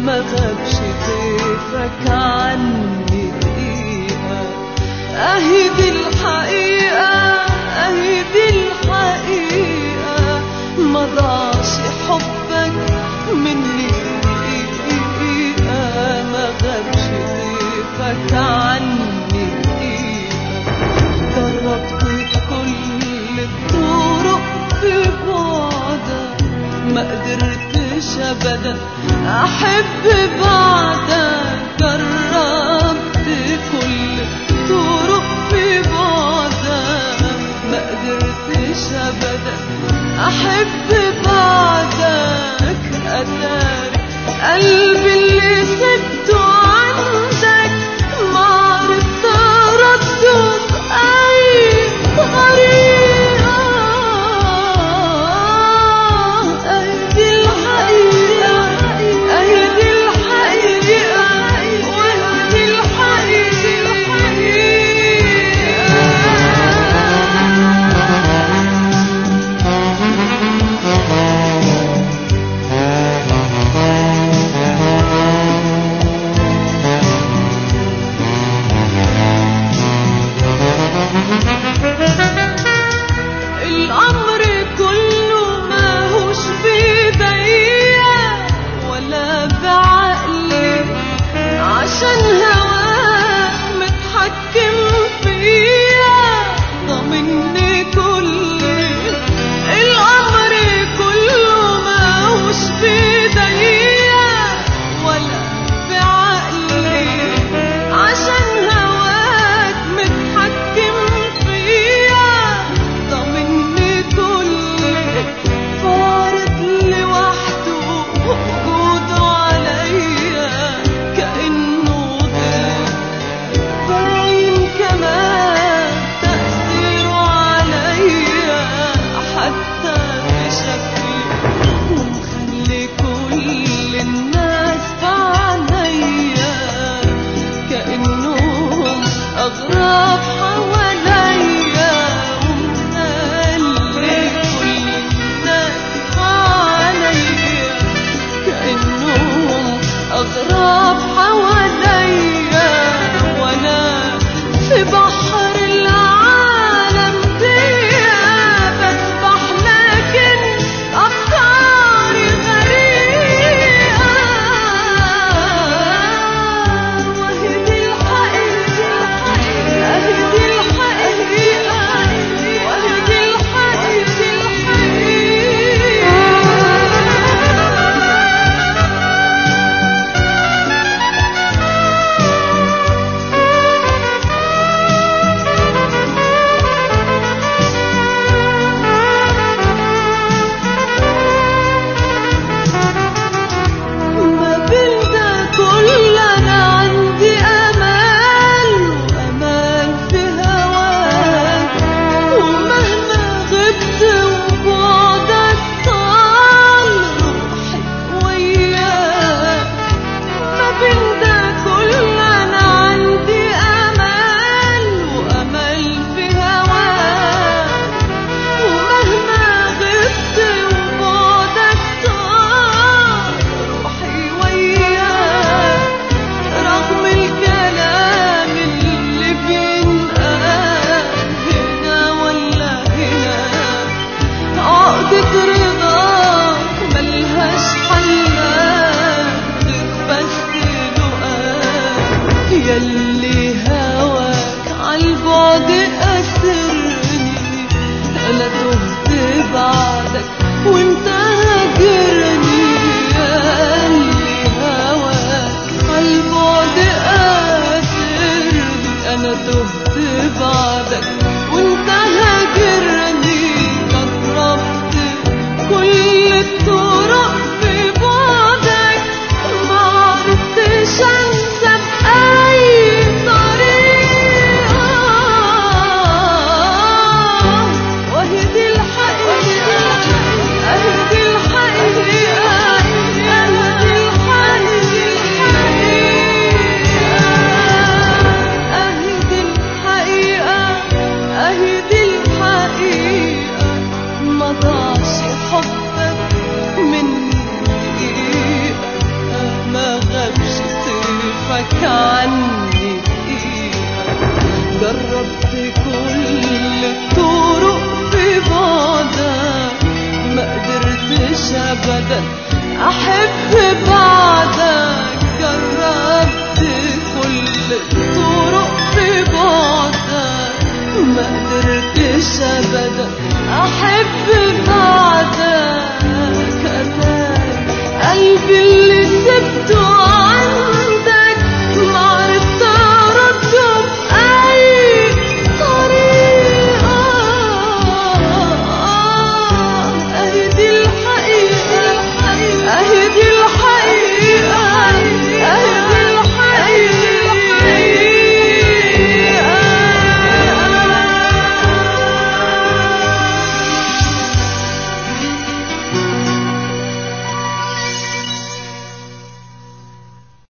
ما غابش طيفك عني دقيقة. اهي دي الحقيقة، اهي دي الحقيقة، ما ضاعش حبك مني دقيقة، ما غابش طيفك عني دقيقة. جربت كل الطرق في بعدك، ما قدرتش ابدا احب بعدك. جربت كل الطرق في بعدك، ما قدرتش ابدا احب بعدك. اتاري قلبي اللي سبته عندك ما عرفت ارده باي طريقة. اهي دي الحقيقة، اهي دي الحقيقة، واهي دي الأمر كله ماهوش بيديا ولا بعقلي، عشان هواك متحكم فيا ضمني كلي. الأمر كله ماهوش بيديا ولا بعقلي، عشان هواك متحكم فيا ضمني كلي. فارض لوحده وجوده عليا كأنه ضيف، باين كمان تأثيره عليا حتى في شكلي، ومخلي كل الناس بعينيا كأنهم أغراب حواليا. ومخلي كل الناس بعينيا كأنهم أغراب حواليا. وأنا في بحر العالم دي بسبح لكن أفكاري غريقة. وهي دي الحقيقة، أهي دي الحقيقة، وهي دي ما بين ده كل أنا عندي أمل، وأمل في هواك. ومهما غبت وبعدك طال روحي وياك. ما بين ده كل أنا عندي أمل، وأمل في هواك. ومهما غبت وبعدك طال روحي وياك. رغم الكلام اللي بينقال هنا ولا هنا، عقدة رضاك ملهاش حلاك بس لقاك. ياللي هواك عالبعد أسرني، أنا تهت بعدك وانت هاجرني. ياللي هواك عالبعد أسرني، أنا تهت بعدك وانت هاجرني. جربت كل الطرق في بعدك، ما عرفتش انسى بأي كفك عني بإيدك. جربت كل الطرق في بعدك، ما قدرتش أبدا أحب بعدك. جربت كل الطرق في بعدك، ما قدرتش أبدا أحب بعدك. أتاري قلبي